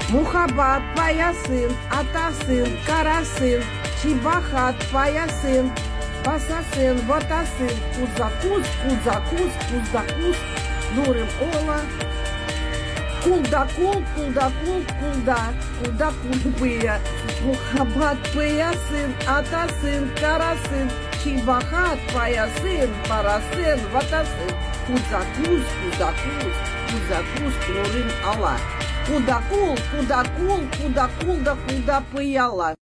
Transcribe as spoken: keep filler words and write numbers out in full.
Мухаббат паясын, атасын, карасын, чибахат паясын, басасын, ватасын, кузакуз, кузакуз, куздакуз, нурым ола, кулдакул, кулдакул, кулда, кулдакул пыя, мухаббат паясын, атасын, карасын, чибахат паясын, парасын, ватасын, кузакуз, куздакуз, куздакуз, нурым ола. Кудакул, кудакул, кудакул да куда пыяла.